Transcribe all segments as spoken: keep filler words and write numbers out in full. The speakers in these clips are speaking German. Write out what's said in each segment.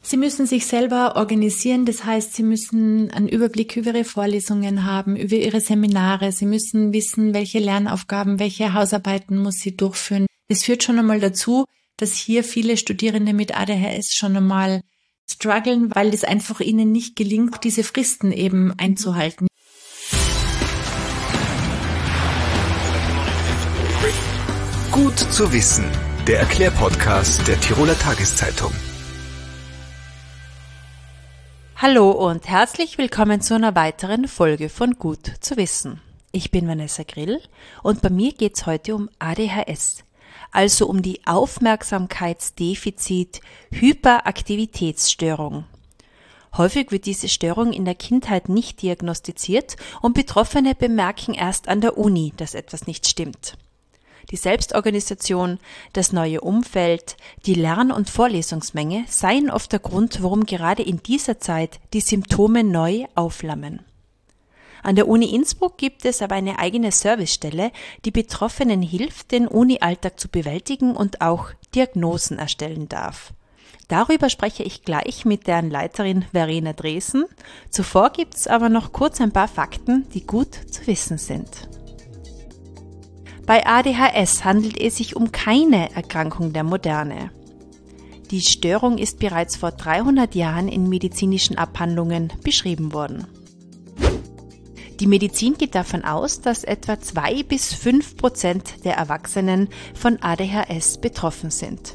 Sie müssen sich selber organisieren, das heißt, Sie müssen einen Überblick über Ihre Vorlesungen haben, über Ihre Seminare. Sie müssen wissen, welche Lernaufgaben, welche Hausarbeiten muss Sie durchführen. Das führt schon einmal dazu, dass hier viele Studierende mit A D H S schon einmal strugglen, weil es einfach ihnen nicht gelingt, diese Fristen eben einzuhalten. Gut zu wissen, der Erklärpodcast der Tiroler Tageszeitung. Hallo und herzlich willkommen zu einer weiteren Folge von Gut zu wissen. Ich bin Vanessa Grill und bei mir geht's heute um A D H S, also um die Aufmerksamkeitsdefizit-Hyperaktivitätsstörung. Häufig wird diese Störung in der Kindheit nicht diagnostiziert und Betroffene bemerken erst an der Uni, dass etwas nicht stimmt. Die Selbstorganisation, das neue Umfeld, die Lern- und Vorlesungsmenge seien oft der Grund, warum gerade in dieser Zeit die Symptome neu aufflammen. An der Uni Innsbruck gibt es aber eine eigene Servicestelle, die Betroffenen hilft, den Uni-Alltag zu bewältigen und auch Diagnosen erstellen darf. Darüber spreche ich gleich mit deren Leiterin Verena Dresen. Zuvor gibt's aber noch kurz ein paar Fakten, die gut zu wissen sind. Bei A D H S handelt es sich um keine Erkrankung der Moderne. Die Störung ist bereits vor dreihundert Jahren in medizinischen Abhandlungen beschrieben worden. Die Medizin geht davon aus, dass etwa zwei bis fünf Prozent der Erwachsenen von A D H S betroffen sind.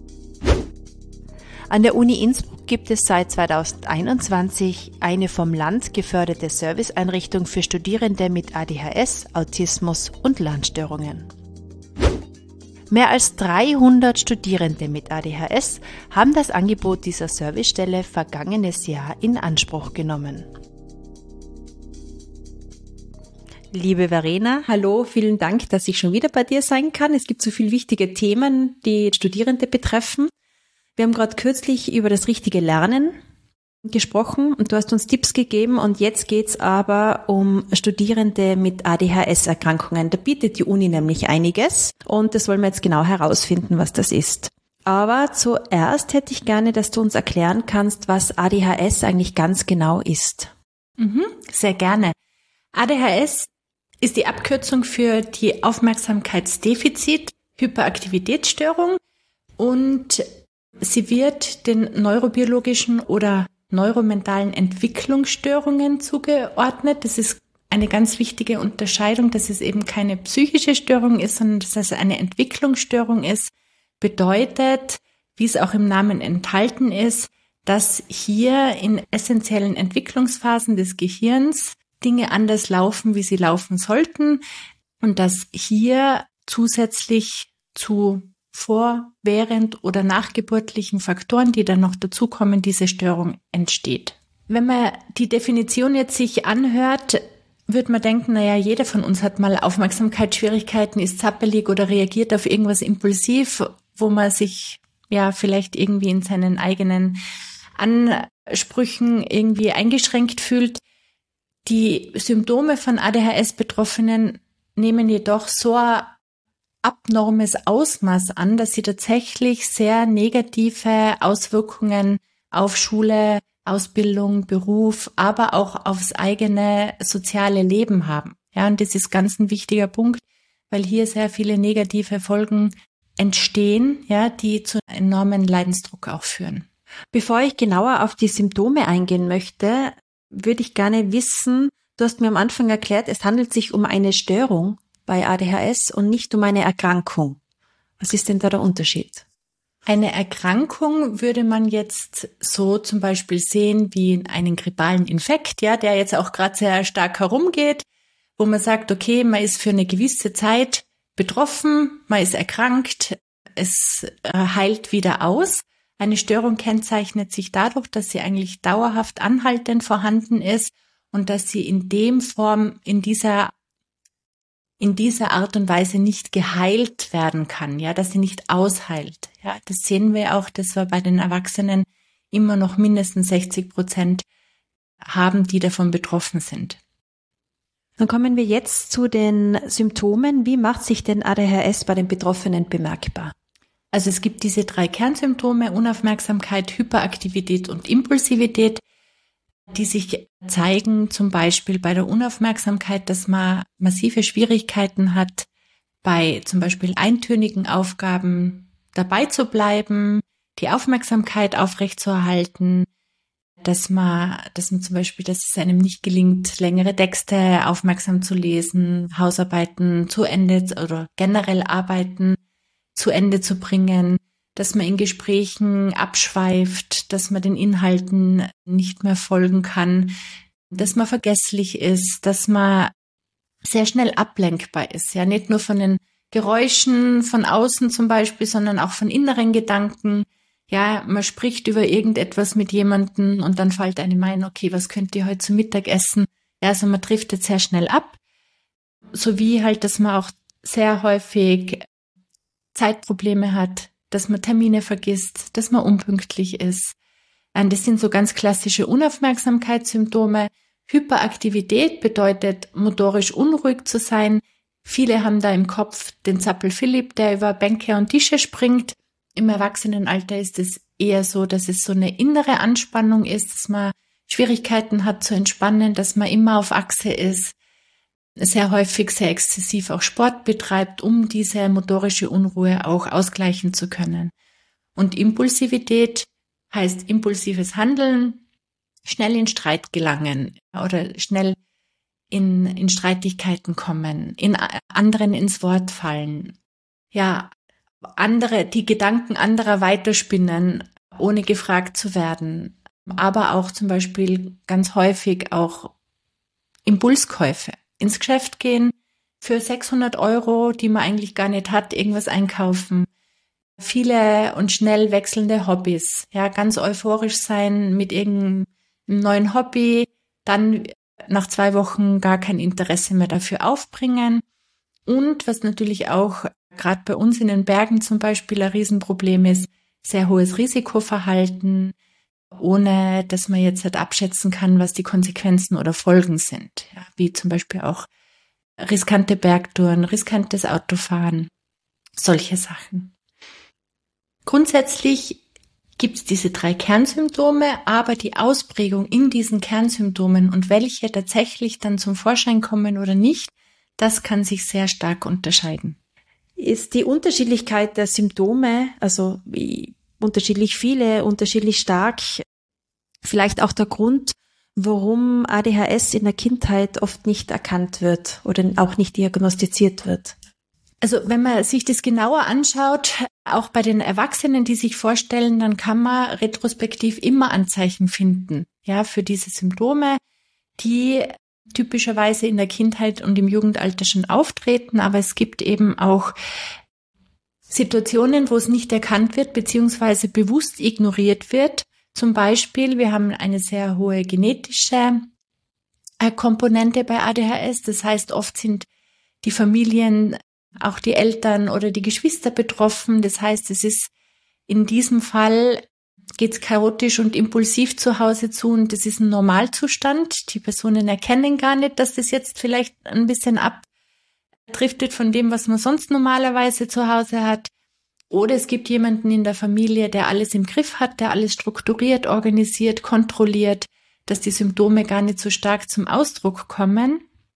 An der Uni Innsbruck gibt es seit zweitausendeinundzwanzig eine vom Land geförderte Serviceeinrichtung für Studierende mit A D H S, Autismus und Lernstörungen. Mehr als dreihundert Studierende mit A D H S haben das Angebot dieser Servicestelle vergangenes Jahr in Anspruch genommen. Liebe Verena, Hallo, vielen Dank, dass ich schon wieder bei dir sein kann. Es gibt so viele wichtige Themen, die Studierende betreffen. Wir haben gerade kürzlich über das richtige Lernen gesprochen und du hast uns Tipps gegeben und jetzt geht's aber um Studierende mit A D H S-Erkrankungen. Da bietet die Uni nämlich einiges und das wollen wir jetzt genau herausfinden, was das ist. Aber zuerst hätte ich gerne, dass du uns erklären kannst, was A D H S eigentlich ganz genau ist. Mhm, sehr gerne. A D H S ist die Abkürzung für die Aufmerksamkeitsdefizit-Hyperaktivitätsstörung und sie wird den neurobiologischen oder neuromentalen Entwicklungsstörungen zugeordnet. Das ist eine ganz wichtige Unterscheidung, dass es eben keine psychische Störung ist, sondern dass es eine Entwicklungsstörung ist. Bedeutet, wie es auch im Namen enthalten ist, dass hier in essentiellen Entwicklungsphasen des Gehirns Dinge anders laufen, wie sie laufen sollten und dass hier zusätzlich zu vor-, während- oder nachgeburtlichen Faktoren, die dann noch dazukommen, diese Störung entsteht. Wenn man die Definition jetzt sich anhört, wird man denken, naja, jeder von uns hat mal Aufmerksamkeitsschwierigkeiten, ist zappelig oder reagiert auf irgendwas impulsiv, wo man sich ja vielleicht irgendwie in seinen eigenen Ansprüchen irgendwie eingeschränkt fühlt. Die Symptome von A D H S-Betroffenen nehmen jedoch so ein abnormes Ausmaß an, dass sie tatsächlich sehr negative Auswirkungen auf Schule, Ausbildung, Beruf, aber auch aufs eigene soziale Leben haben. Ja, und das ist ganz ein wichtiger Punkt, weil hier sehr viele negative Folgen entstehen, ja, die zu enormen Leidensdruck auch führen. Bevor ich genauer auf die Symptome eingehen möchte, würde ich gerne wissen, du hast mir am Anfang erklärt, es handelt sich um eine Störung bei A D H S und nicht um eine Erkrankung. Was ist denn da der Unterschied? Eine Erkrankung würde man jetzt so zum Beispiel sehen wie einen grippalen Infekt, ja, der jetzt auch gerade sehr stark herumgeht, wo man sagt, okay, man ist für eine gewisse Zeit betroffen, man ist erkrankt, es heilt wieder aus. Eine Störung kennzeichnet sich dadurch, dass sie eigentlich dauerhaft anhaltend vorhanden ist und dass sie in dem Form, in dieser in dieser Art und Weise nicht geheilt werden kann, ja, dass sie nicht ausheilt. Ja, das sehen wir auch, dass wir bei den Erwachsenen immer noch mindestens sechzig Prozent haben, die davon betroffen sind. Dann kommen wir jetzt zu den Symptomen. Wie macht sich denn A D H S bei den Betroffenen bemerkbar? Also es gibt diese drei Kernsymptome, Unaufmerksamkeit, Hyperaktivität und Impulsivität, die sich zeigen zum Beispiel bei der Unaufmerksamkeit, dass man massive Schwierigkeiten hat, bei zum Beispiel eintönigen Aufgaben dabei zu bleiben, die Aufmerksamkeit aufrechtzuerhalten, dass man, dass man zum Beispiel, dass es einem nicht gelingt, längere Texte aufmerksam zu lesen, Hausarbeiten zu Ende oder generell Arbeiten zu Ende zu bringen, dass man in Gesprächen abschweift, dass man den Inhalten nicht mehr folgen kann, dass man vergesslich ist, dass man sehr schnell ablenkbar ist, ja, nicht nur von den Geräuschen von außen zum Beispiel, sondern auch von inneren Gedanken. Ja, man spricht über irgendetwas mit jemandem und dann fällt einem ein, okay, was könnt ihr heute zum Mittag essen? Ja, also man driftet sehr schnell ab, sowie halt, dass man auch sehr häufig Zeitprobleme hat, dass man Termine vergisst, dass man unpünktlich ist. Das sind so ganz klassische Unaufmerksamkeitssymptome. Hyperaktivität bedeutet, motorisch unruhig zu sein. Viele haben da im Kopf den Zappel Philipp, der über Bänke und Tische springt. Im Erwachsenenalter ist es eher so, dass es so eine innere Anspannung ist, dass man Schwierigkeiten hat zu entspannen, dass man immer auf Achse ist, sehr häufig sehr exzessiv auch Sport betreibt, um diese motorische Unruhe auch ausgleichen zu können. Und Impulsivität heißt impulsives Handeln, schnell in Streit gelangen oder schnell in, in Streitigkeiten kommen, in anderen ins Wort fallen, ja, andere, die Gedanken anderer weiterspinnen, ohne gefragt zu werden, aber auch zum Beispiel ganz häufig auch Impulskäufe. Ins Geschäft gehen, für sechshundert Euro, die man eigentlich gar nicht hat, irgendwas einkaufen. Viele und schnell wechselnde Hobbys. Ja, ganz euphorisch sein mit irgendeinem neuen Hobby, dann nach zwei Wochen gar kein Interesse mehr dafür aufbringen. Und was natürlich auch gerade bei uns in den Bergen zum Beispiel ein Riesenproblem ist, sehr hohes Risikoverhalten, ohne dass man jetzt halt abschätzen kann, was die Konsequenzen oder Folgen sind. Ja, wie zum Beispiel auch riskante Bergtouren, riskantes Autofahren, solche Sachen. Grundsätzlich gibt es diese drei Kernsymptome, aber die Ausprägung in diesen Kernsymptomen und welche tatsächlich dann zum Vorschein kommen oder nicht, das kann sich sehr stark unterscheiden. Ist die Unterschiedlichkeit der Symptome, also wie unterschiedlich viele, unterschiedlich stark, vielleicht auch der Grund, warum A D H S in der Kindheit oft nicht erkannt wird oder auch nicht diagnostiziert wird? Also wenn man sich das genauer anschaut, auch bei den Erwachsenen, die sich vorstellen, dann kann man retrospektiv immer Anzeichen finden, ja, für diese Symptome, die typischerweise in der Kindheit und im Jugendalter schon auftreten, aber es gibt eben auch Situationen, wo es nicht erkannt wird, beziehungsweise bewusst ignoriert wird. Zum Beispiel, wir haben eine sehr hohe genetische Komponente bei A D H S. Das heißt, oft sind die Familien, auch die Eltern oder die Geschwister betroffen. Das heißt, es ist in diesem Fall, geht es chaotisch und impulsiv zu Hause zu und das ist ein Normalzustand. Die Personen erkennen gar nicht, dass das jetzt vielleicht ein bisschen abdriftet von dem, was man sonst normalerweise zu Hause hat. Oder es gibt jemanden in der Familie, der alles im Griff hat, der alles strukturiert, organisiert, kontrolliert, dass die Symptome gar nicht so stark zum Ausdruck kommen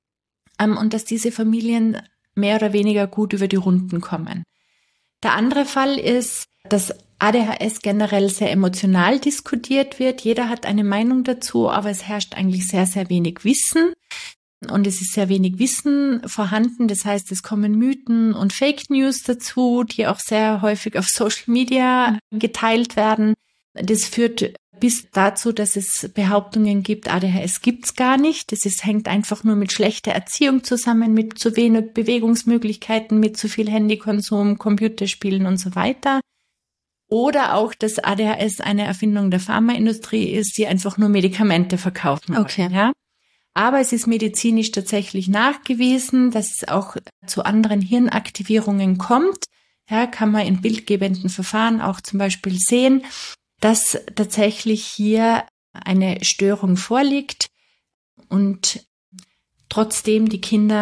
und dass diese Familien mehr oder weniger gut über die Runden kommen. Der andere Fall ist, dass A D H S generell sehr emotional diskutiert wird. Jeder hat eine Meinung dazu, aber es herrscht eigentlich sehr, sehr wenig Wissen. Und es ist sehr wenig Wissen vorhanden. Das heißt, es kommen Mythen und Fake News dazu, die auch sehr häufig auf Social Media geteilt werden. Das führt bis dazu, dass es Behauptungen gibt, A D H S gibt's gar nicht. Das ist, hängt einfach nur mit schlechter Erziehung zusammen, mit zu wenig Bewegungsmöglichkeiten, mit zu viel Handykonsum, Computerspielen und so weiter. Oder auch, dass A D H S eine Erfindung der Pharmaindustrie ist, die einfach nur Medikamente verkaufen wollen. Okay. Ja? Aber es ist medizinisch tatsächlich nachgewiesen, dass es auch zu anderen Hirnaktivierungen kommt. Ja, kann man in bildgebenden Verfahren auch zum Beispiel sehen, dass tatsächlich hier eine Störung vorliegt und trotzdem die Kinder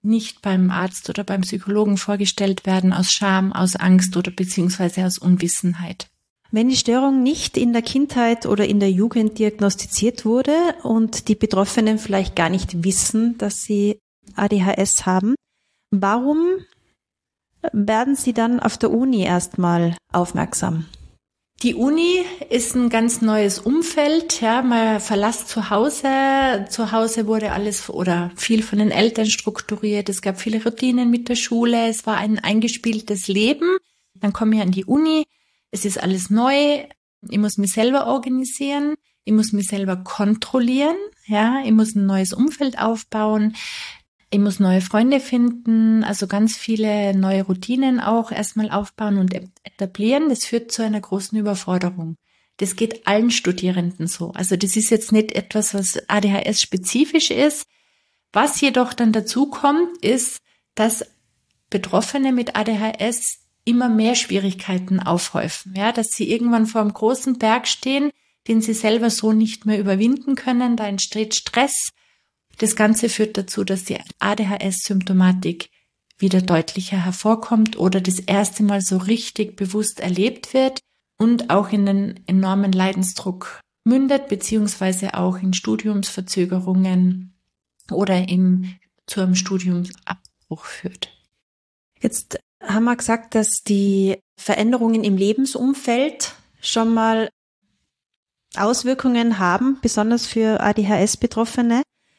nicht beim Arzt oder beim Psychologen vorgestellt werden aus Scham, aus Angst oder beziehungsweise aus Unwissenheit. Wenn die Störung nicht in der Kindheit oder in der Jugend diagnostiziert wurde und die Betroffenen vielleicht gar nicht wissen, dass sie A D H S haben, warum werden sie dann auf der Uni erstmal aufmerksam? Die Uni ist ein ganz neues Umfeld, ja, man verlässt zu Hause. Zu Hause wurde alles oder viel von den Eltern strukturiert. Es gab viele Routinen mit der Schule. Es war ein eingespieltes Leben. Dann komme ich an die Uni. Es ist alles neu. Ich muss mich selber organisieren. Ich muss mich selber kontrollieren. Ja, ich muss ein neues Umfeld aufbauen. Ich muss neue Freunde finden, also ganz viele neue Routinen auch erstmal aufbauen und etablieren. Das führt zu einer großen Überforderung. Das geht allen Studierenden so. Also das ist jetzt nicht etwas, was A D H S-spezifisch ist. Was jedoch dann dazu kommt, ist, dass Betroffene mit A D H S immer mehr Schwierigkeiten aufhäufen. Ja, dass sie irgendwann vor einem großen Berg stehen, den sie selber so nicht mehr überwinden können. Da entsteht Stress. Das Ganze führt dazu, dass die A D H S-Symptomatik wieder deutlicher hervorkommt oder das erste Mal so richtig bewusst erlebt wird und auch in einen enormen Leidensdruck mündet, beziehungsweise auch in Studiumsverzögerungen oder im, zu einem Studiumsabbruch führt. Jetzt haben wir gesagt, dass die Veränderungen im Lebensumfeld schon mal Auswirkungen haben, besonders für A D H S-Betroffene.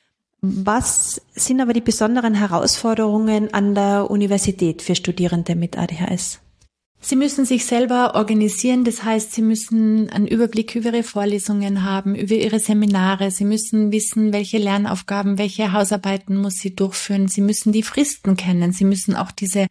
Was sind aber die besonderen Herausforderungen an der Universität für Studierende mit A D H S? Sie müssen sich selber organisieren, das heißt, Sie müssen einen Überblick über Ihre Vorlesungen haben, über Ihre Seminare. Sie müssen wissen, welche Lernaufgaben, welche Hausarbeiten muss Sie durchführen. Sie müssen die Fristen kennen. Sie müssen auch diese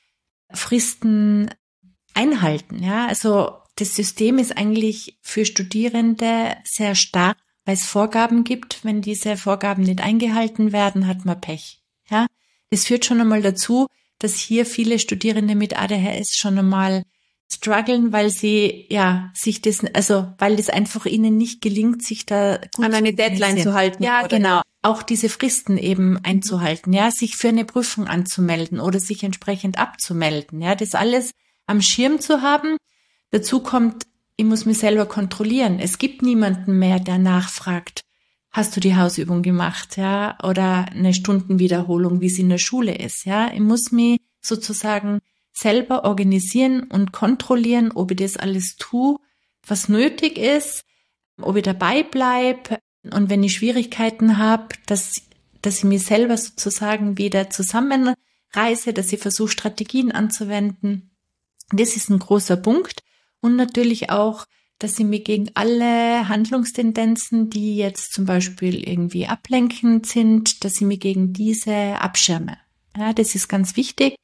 Fristen einhalten. Ja, also das System ist eigentlich für Studierende sehr stark, weil es Vorgaben gibt. Wenn diese Vorgaben nicht eingehalten werden, hat man Pech. Ja, das führt schon einmal dazu, dass hier viele Studierende mit A D H S schon einmal strugglen, weil sie ja sich das, also weil das einfach ihnen nicht gelingt, sich da gut an eine Deadline zu halten. Ja, oder? Genau. Auch diese Fristen eben einzuhalten. Ja, sich für eine Prüfung anzumelden oder sich entsprechend abzumelden. Ja, das alles am Schirm zu haben. Dazu kommt, ich muss mich selber kontrollieren. Es gibt niemanden mehr, der nachfragt, hast du die Hausübung gemacht, ja, oder eine Stundenwiederholung, wie sie in der Schule ist, ja. Ich muss mich sozusagen selber organisieren und kontrollieren, ob ich das alles tue, was nötig ist, ob ich dabei bleibe und wenn ich Schwierigkeiten habe, dass, dass ich mich selber sozusagen wieder zusammenreiße, dass ich versuche, Strategien anzuwenden. Das ist ein großer Punkt. Und natürlich auch, dass ich mich gegen alle Handlungstendenzen, die jetzt zum Beispiel irgendwie ablenkend sind, dass ich mich gegen diese abschirme. Ja, das ist ganz wichtig.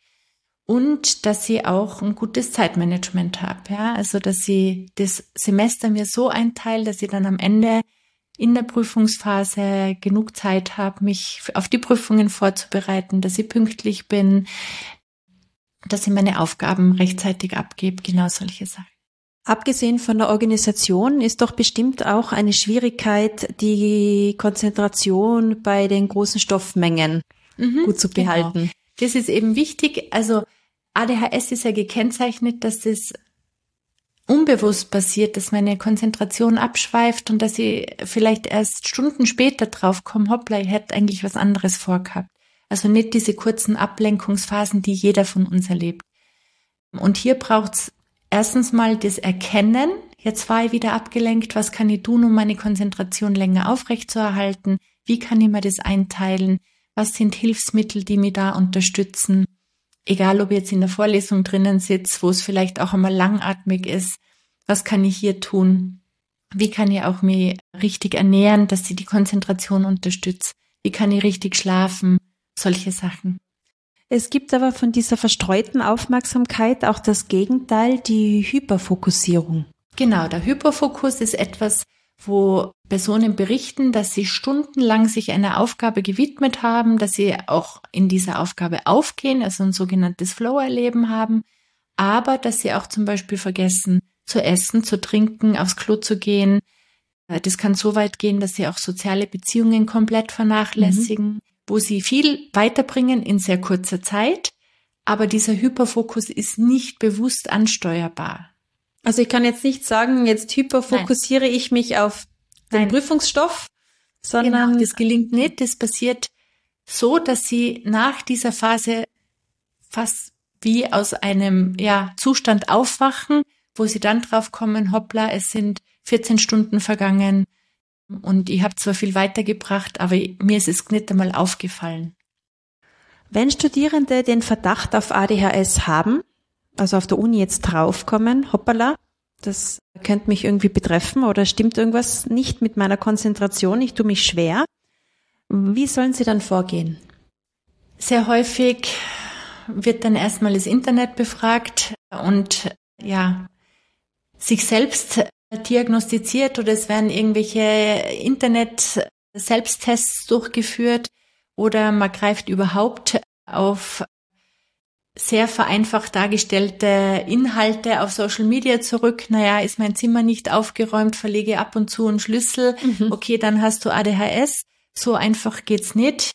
Und dass ich auch ein gutes Zeitmanagement habe. Ja, also dass ich das Semester mir so einteile, dass ich dann am Ende in der Prüfungsphase genug Zeit habe, mich auf die Prüfungen vorzubereiten, dass ich pünktlich bin, dass ich meine Aufgaben rechtzeitig abgebe, genau solche Sachen. Abgesehen von der Organisation ist doch bestimmt auch eine Schwierigkeit, die Konzentration bei den großen Stoffmengen mhm, gut zu behalten. Genau. Das ist eben wichtig. Also A D H S ist ja gekennzeichnet, dass das unbewusst passiert, dass meine Konzentration abschweift und dass ich vielleicht erst Stunden später drauf komme, hoppla, ich hätte eigentlich was anderes vorgehabt. Also nicht diese kurzen Ablenkungsphasen, die jeder von uns erlebt. Und hier braucht's erstens mal das Erkennen, jetzt war ich wieder abgelenkt, was kann ich tun, um meine Konzentration länger aufrechtzuerhalten, wie kann ich mir das einteilen, was sind Hilfsmittel, die mich da unterstützen, egal ob ich jetzt in der Vorlesung drinnen sitze, wo es vielleicht auch einmal langatmig ist, was kann ich hier tun, wie kann ich auch mich richtig ernähren, dass sie die Konzentration unterstützt, wie kann ich richtig schlafen, solche Sachen. Es gibt aber von dieser verstreuten Aufmerksamkeit auch das Gegenteil, die Hyperfokussierung. Genau, der Hyperfokus ist etwas, wo Personen berichten, dass sie stundenlang sich einer Aufgabe gewidmet haben, dass sie auch in dieser Aufgabe aufgehen, also ein sogenanntes Flow-Erleben haben, aber dass sie auch zum Beispiel vergessen zu essen, zu trinken, aufs Klo zu gehen. Das kann so weit gehen, dass sie auch soziale Beziehungen komplett vernachlässigen. Mhm. wo sie viel weiterbringen in sehr kurzer Zeit, aber dieser Hyperfokus ist nicht bewusst ansteuerbar. Also ich kann jetzt nicht sagen, jetzt hyperfokussiere Nein. ich mich auf den Nein. Prüfungsstoff, sondern... Genau, das gelingt nicht. Das passiert so, dass sie nach dieser Phase fast wie aus einem ja, Zustand aufwachen, wo sie dann drauf kommen, hoppla, es sind vierzehn Stunden vergangen und ich habe zwar viel weitergebracht, aber mir ist es nicht einmal aufgefallen. Wenn Studierende den Verdacht auf A D H S haben, also auf der Uni jetzt draufkommen, hoppala, das könnte mich irgendwie betreffen oder stimmt irgendwas nicht mit meiner Konzentration, ich tue mich schwer, wie sollen sie dann vorgehen? Sehr häufig wird dann erstmal das Internet befragt und ja, sich selbst diagnostiziert oder es werden irgendwelche Internet-Selbsttests durchgeführt oder man greift überhaupt auf sehr vereinfacht dargestellte Inhalte auf Social Media zurück. Naja, ist mein Zimmer nicht aufgeräumt, verlege ab und zu einen Schlüssel. Mhm. Okay, dann hast du A D H S. So einfach geht's nicht,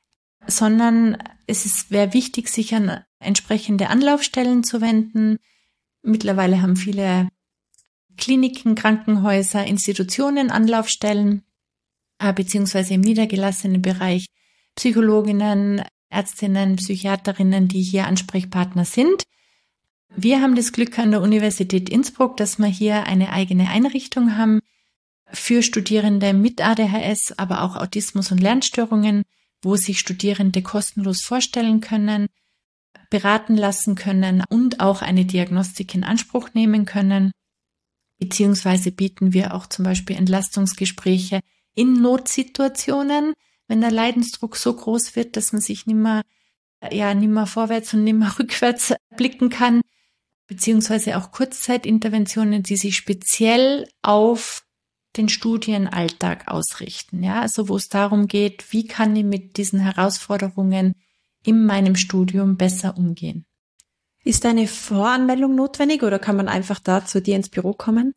sondern es ist, wäre wichtig, sich an entsprechende Anlaufstellen zu wenden. Mittlerweile haben viele Kliniken, Krankenhäuser, Institutionen Anlaufstellen, äh, beziehungsweise im niedergelassenen Bereich Psychologinnen, Ärztinnen, Psychiaterinnen, die hier Ansprechpartner sind. Wir haben das Glück an der Universität Innsbruck, dass wir hier eine eigene Einrichtung haben für Studierende mit A D H S, aber auch Autismus und Lernstörungen, wo sich Studierende kostenlos vorstellen können, beraten lassen können und auch eine Diagnostik in Anspruch nehmen können. Beziehungsweise bieten wir auch zum Beispiel Entlastungsgespräche in Notsituationen, wenn der Leidensdruck so groß wird, dass man sich nimmer, ja, nimmer vorwärts und nimmer rückwärts blicken kann, beziehungsweise auch Kurzzeitinterventionen, die sich speziell auf den Studienalltag ausrichten. Ja, also wo es darum geht, wie kann ich mit diesen Herausforderungen in meinem Studium besser umgehen. Ist eine Voranmeldung notwendig oder kann man einfach da zu dir ins Büro kommen?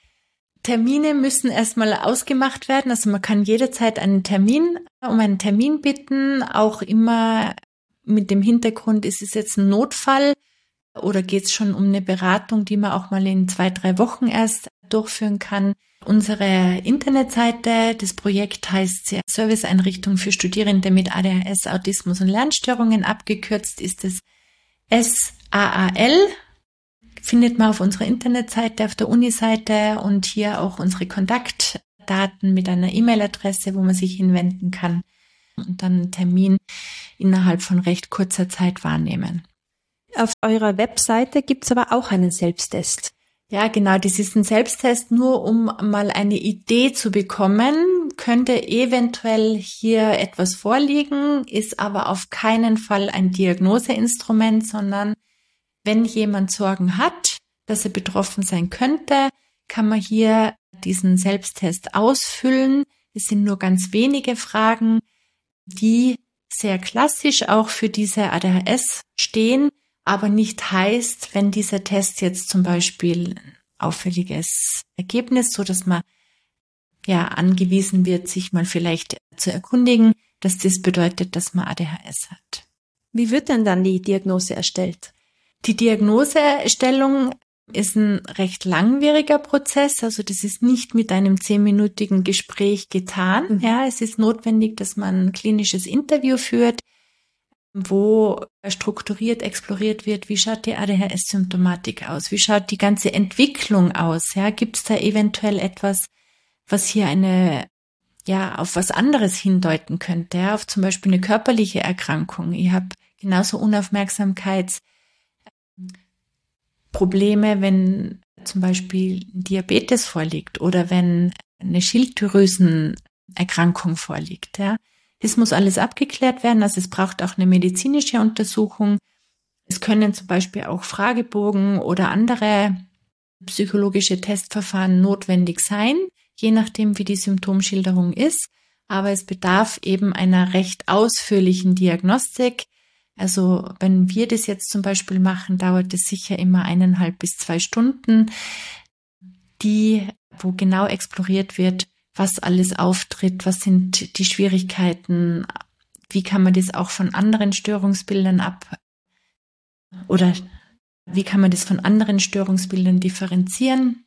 Termine müssen erstmal ausgemacht werden. Also man kann jederzeit einen Termin, um einen Termin bitten, auch immer mit dem Hintergrund, ist es jetzt ein Notfall oder geht es schon um eine Beratung, die man auch mal in zwei, drei Wochen erst durchführen kann. Unsere Internetseite, das Projekt heißt Serviceeinrichtung für Studierende mit A D H S, Autismus und Lernstörungen, abgekürzt ist es S A A L. Findet man auf unserer Internetseite, auf der Uni-Seite und hier auch unsere Kontaktdaten mit einer E-Mail-Adresse, wo man sich hinwenden kann und dann einen Termin innerhalb von recht kurzer Zeit wahrnehmen. Auf eurer Webseite gibt's aber auch einen Selbsttest. Ja, genau, das ist ein Selbsttest, nur um mal eine Idee zu bekommen, könnte eventuell hier etwas vorliegen, ist aber auf keinen Fall ein Diagnoseinstrument, sondern wenn jemand Sorgen hat, dass er betroffen sein könnte, kann man hier diesen Selbsttest ausfüllen. Es sind nur ganz wenige Fragen, die sehr klassisch auch für diese A D H S stehen, aber nicht heißt, wenn dieser Test jetzt zum Beispiel ein auffälliges Ergebnis, so dass man ja angewiesen wird, sich mal vielleicht zu erkundigen, dass das bedeutet, dass man A D H S hat. Wie wird denn dann die Diagnose erstellt? Die Diagnoseerstellung ist ein recht langwieriger Prozess, also das ist nicht mit einem zehnminütigen Gespräch getan. Mhm. Ja, es ist notwendig, dass man ein klinisches Interview führt, wo strukturiert exploriert wird, wie schaut die A D H S-Symptomatik aus, wie schaut die ganze Entwicklung aus, ja, gibt es da eventuell etwas, was hier eine, ja, auf was anderes hindeuten könnte, ja, auf zum Beispiel eine körperliche Erkrankung. Ich habe genauso Unaufmerksamkeitsprobleme, wenn zum Beispiel Diabetes vorliegt oder wenn eine Schilddrüsenerkrankung vorliegt, ja. Das muss alles abgeklärt werden, also es braucht auch eine medizinische Untersuchung. Es können zum Beispiel auch Fragebogen oder andere psychologische Testverfahren notwendig sein, je nachdem, wie die Symptomschilderung ist. Aber es bedarf eben einer recht ausführlichen Diagnostik. Also wenn wir das jetzt zum Beispiel machen, dauert es sicher immer eineinhalb bis zwei Stunden, die, wo genau exploriert wird, was alles auftritt, was sind die Schwierigkeiten, wie kann man das auch von anderen Störungsbildern ab oder wie kann man das von anderen Störungsbildern differenzieren?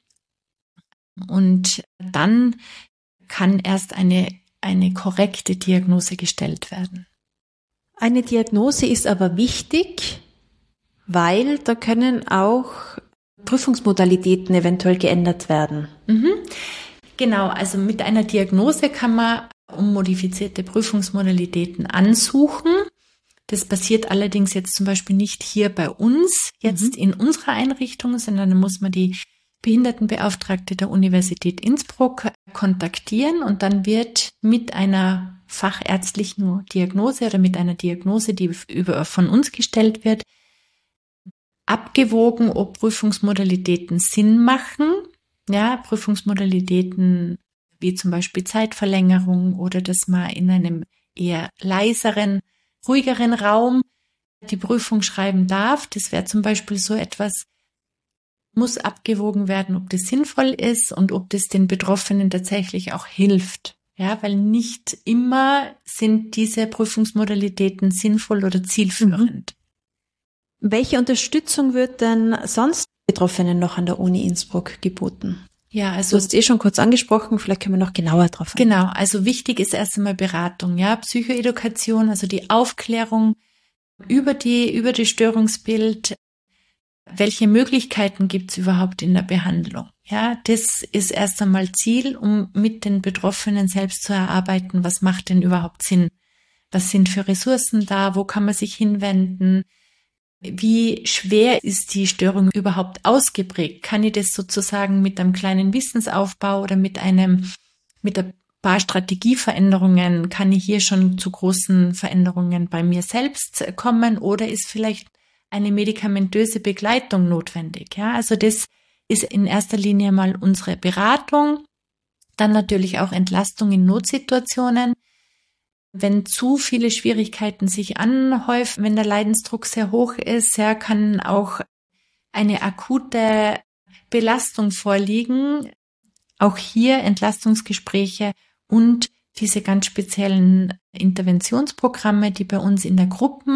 Und dann kann erst eine, eine korrekte Diagnose gestellt werden. Eine Diagnose ist aber wichtig, weil da können auch Prüfungsmodalitäten eventuell geändert werden. Mhm. Genau, also mit einer Diagnose kann man unmodifizierte Prüfungsmodalitäten ansuchen. Das passiert allerdings jetzt zum Beispiel nicht hier bei uns, jetzt mhm. in unserer Einrichtung, sondern da muss man die Behindertenbeauftragte der Universität Innsbruck kontaktieren und dann wird mit einer fachärztlichen Diagnose oder mit einer Diagnose, die über, von uns gestellt wird, abgewogen, ob Prüfungsmodalitäten Sinn machen. Ja, Prüfungsmodalitäten wie zum Beispiel Zeitverlängerung oder dass man in einem eher leiseren, ruhigeren Raum die Prüfung schreiben darf. Das wäre zum Beispiel so etwas, muss abgewogen werden, ob das sinnvoll ist und ob das den Betroffenen tatsächlich auch hilft. Ja, weil nicht immer sind diese Prüfungsmodalitäten sinnvoll oder zielführend. Welche Unterstützung wird denn sonst Betroffenen noch an der Uni Innsbruck geboten? Ja, also du hast eh schon kurz angesprochen, vielleicht können wir noch genauer drauf eingehen. Genau, also wichtig ist erst einmal Beratung, ja, Psychoedukation, also die Aufklärung über die über das Störungsbild. Welche Möglichkeiten gibt es überhaupt in der Behandlung? Ja, das ist erst einmal Ziel, um mit den Betroffenen selbst zu erarbeiten, was macht denn überhaupt Sinn? Was sind für Ressourcen da? Wo kann man sich hinwenden? Wie schwer ist die Störung überhaupt ausgeprägt? Kann ich das sozusagen mit einem kleinen Wissensaufbau oder mit einem, mit ein paar Strategieveränderungen, kann ich hier schon zu großen Veränderungen bei mir selbst kommen oder ist vielleicht eine medikamentöse Begleitung notwendig? Ja, also das ist in erster Linie mal unsere Beratung, dann natürlich auch Entlastung in Notsituationen. Wenn zu viele Schwierigkeiten sich anhäufen, wenn der Leidensdruck sehr hoch ist, ja, kann auch eine akute Belastung vorliegen. Auch hier Entlastungsgespräche und diese ganz speziellen Interventionsprogramme, die bei uns in der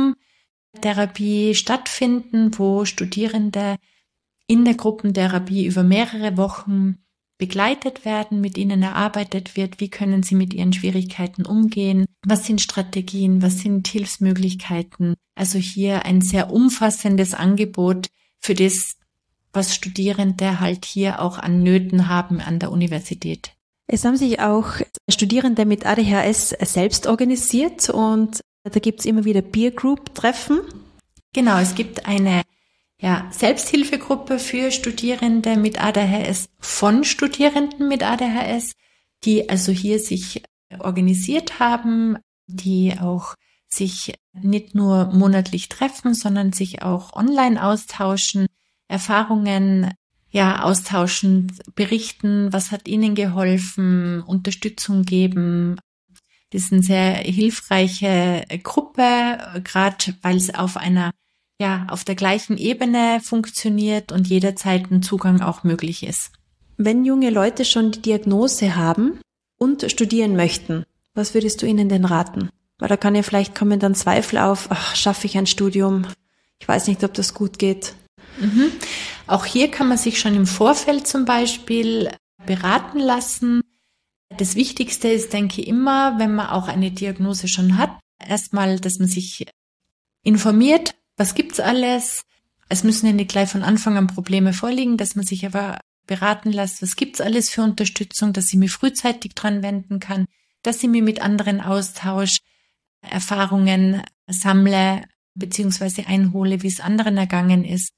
Gruppentherapie stattfinden, wo Studierende in der Gruppentherapie über mehrere Wochen begleitet werden, mit ihnen erarbeitet wird, wie können sie mit ihren Schwierigkeiten umgehen, was sind Strategien, was sind Hilfsmöglichkeiten. Also hier ein sehr umfassendes Angebot für das, was Studierende halt hier auch an Nöten haben an der Universität. Es haben sich auch Studierende mit A D H S selbst organisiert und da gibt es immer wieder Peer Group Treffen. Genau, es gibt eine ja, Selbsthilfegruppe für Studierende mit A D H S von Studierenden mit A D H S, die also hier sich organisiert haben, die auch sich nicht nur monatlich treffen, sondern sich auch online austauschen, Erfahrungen ja austauschen, berichten, was hat ihnen geholfen, Unterstützung geben. Das ist eine sehr hilfreiche Gruppe, gerade weil es auf einer ja, auf der gleichen Ebene funktioniert und jederzeit ein Zugang auch möglich ist. Wenn junge Leute schon die Diagnose haben und studieren möchten, was würdest du ihnen denn raten? Weil da kann ja vielleicht kommen dann Zweifel auf, ach, schaffe ich ein Studium? Ich weiß nicht, ob das gut geht. Mhm. Auch hier kann man sich schon im Vorfeld zum Beispiel beraten lassen. Das Wichtigste ist, denke ich, immer, wenn man auch eine Diagnose schon hat, erstmal, dass man sich informiert, was gibt's alles? Es müssen ja nicht gleich von Anfang an Probleme vorliegen, dass man sich aber beraten lässt, was gibt's alles für Unterstützung, dass ich mich frühzeitig dran wenden kann, dass ich mich mit anderen austausche, Erfahrungen sammle beziehungsweise einhole, wie es anderen ergangen ist.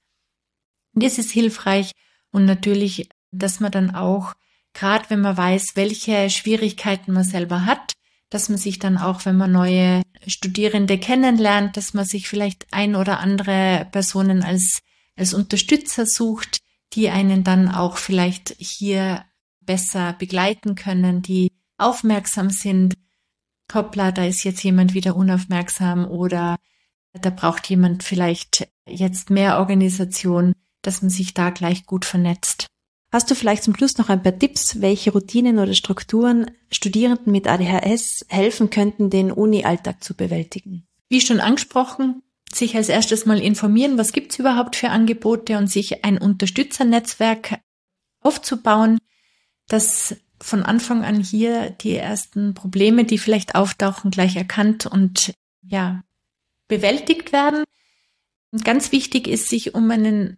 Und das ist hilfreich und natürlich, dass man dann auch, gerade wenn man weiß, welche Schwierigkeiten man selber hat, dass man sich dann auch, wenn man neue Studierende kennenlernt, dass man sich vielleicht ein oder andere Personen als, als Unterstützer sucht, die einen dann auch vielleicht hier besser begleiten können, die aufmerksam sind. Hoppla, da ist jetzt jemand wieder unaufmerksam oder da braucht jemand vielleicht jetzt mehr Organisation, dass man sich da gleich gut vernetzt. Hast du vielleicht zum Schluss noch ein paar Tipps, welche Routinen oder Strukturen Studierenden mit A D H S helfen könnten, den Uni-Alltag zu bewältigen? Wie schon angesprochen, sich als erstes mal informieren, was gibt's überhaupt für Angebote und sich ein Unterstützernetzwerk aufzubauen, dass von Anfang an hier die ersten Probleme, die vielleicht auftauchen, gleich erkannt und ja bewältigt werden. Und ganz wichtig ist, sich um einen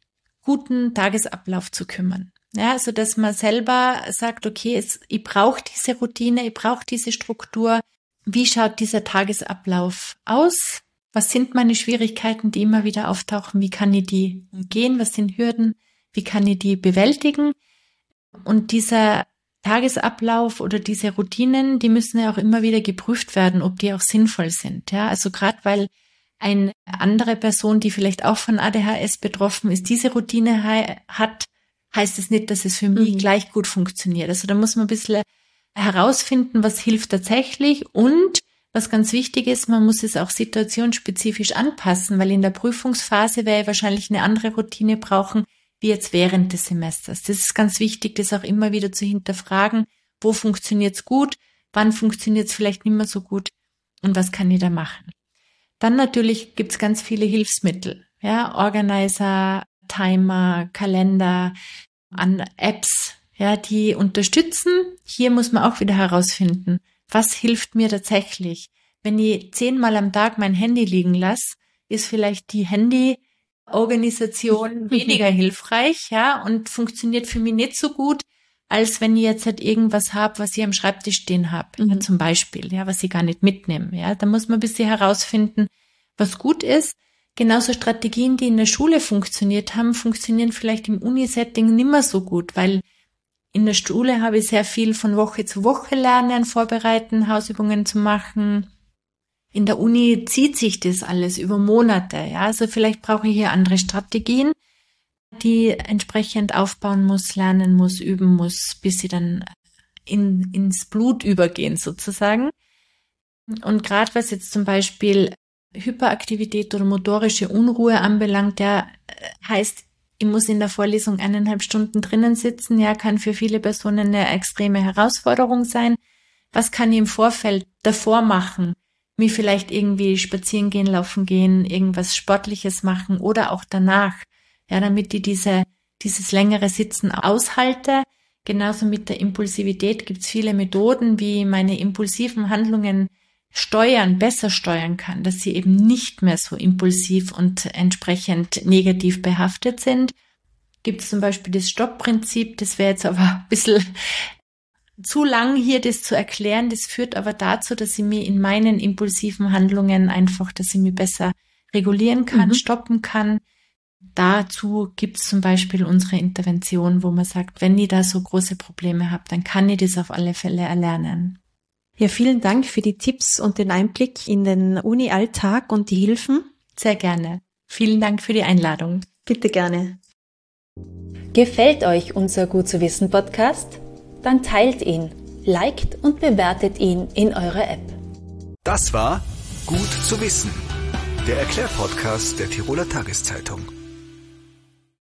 guten Tagesablauf zu kümmern. Ja, also dass man selber sagt, okay, es, ich brauche diese Routine, ich brauche diese Struktur. Wie schaut dieser Tagesablauf aus? Was sind meine Schwierigkeiten, die immer wieder auftauchen? Wie kann ich die umgehen? Was sind Hürden? Wie kann ich die bewältigen? Und dieser Tagesablauf oder diese Routinen, die müssen ja auch immer wieder geprüft werden, ob die auch sinnvoll sind. Ja, also gerade weil eine andere Person, die vielleicht auch von A D H S betroffen ist, diese Routine he- hat, heißt es nicht, dass es für mich mhm. gleich gut funktioniert. Also da muss man ein bisschen herausfinden, was hilft tatsächlich, und was ganz wichtig ist, man muss es auch situationsspezifisch anpassen, weil in der Prüfungsphase werde ich wahrscheinlich eine andere Routine brauchen, wie jetzt während des Semesters. Das ist ganz wichtig, das auch immer wieder zu hinterfragen, wo funktioniert es gut, wann funktioniert es vielleicht nicht mehr so gut und was kann ich da machen. Dann natürlich gibt's ganz viele Hilfsmittel, ja, Organizer, Timer, Kalender, an Apps, ja, die unterstützen. Hier muss man auch wieder herausfinden, was hilft mir tatsächlich. Wenn ich zehnmal am Tag mein Handy liegen lasse, ist vielleicht die Handyorganisation weniger hilfreich, ja, und funktioniert für mich nicht so gut, als wenn ich jetzt halt irgendwas habe, was ich am Schreibtisch stehen habe, mhm. ja, zum Beispiel, ja, was ich gar nicht mitnehme. Ja, da muss man ein bisschen herausfinden, was gut ist. Genauso Strategien, die in der Schule funktioniert haben, funktionieren vielleicht im Uni-Setting nicht mehr so gut, weil in der Schule habe ich sehr viel von Woche zu Woche lernen, vorbereiten, Hausübungen zu machen. In der Uni zieht sich das alles über Monate. Ja, also vielleicht brauche ich hier andere Strategien, die entsprechend aufbauen muss, lernen muss, üben muss, bis sie dann in, ins Blut übergehen sozusagen. Und gerade was jetzt zum Beispiel Hyperaktivität oder motorische Unruhe anbelangt, ja, heißt, ich muss in der Vorlesung eineinhalb Stunden drinnen sitzen, ja, kann für viele Personen eine extreme Herausforderung sein. Was kann ich im Vorfeld davor machen? Mich vielleicht irgendwie spazieren gehen, laufen gehen, irgendwas Sportliches machen oder auch danach, ja, damit ich diese, dieses längere Sitzen aushalte. Genauso mit der Impulsivität gibt es viele Methoden, wie meine impulsiven Handlungen steuern, besser steuern kann, dass sie eben nicht mehr so impulsiv und entsprechend negativ behaftet sind. Gibt es zum Beispiel das Stoppprinzip, das wäre jetzt aber ein bisschen zu lang hier, das zu erklären. Das führt aber dazu, dass ich mir in meinen impulsiven Handlungen einfach, dass ich mich besser regulieren kann, mhm. stoppen kann. Dazu gibt es zum Beispiel unsere Intervention, wo man sagt, wenn ich da so große Probleme habe, dann kann ich das auf alle Fälle erlernen. Ja, vielen Dank für die Tipps und den Einblick in den Uni-Alltag und die Hilfen. Sehr gerne. Vielen Dank für die Einladung. Bitte gerne. Gefällt euch unser Gut zu wissen Podcast? Dann teilt ihn, liked und bewertet ihn in eurer App. Das war Gut zu wissen, der Erklärpodcast der Tiroler Tageszeitung.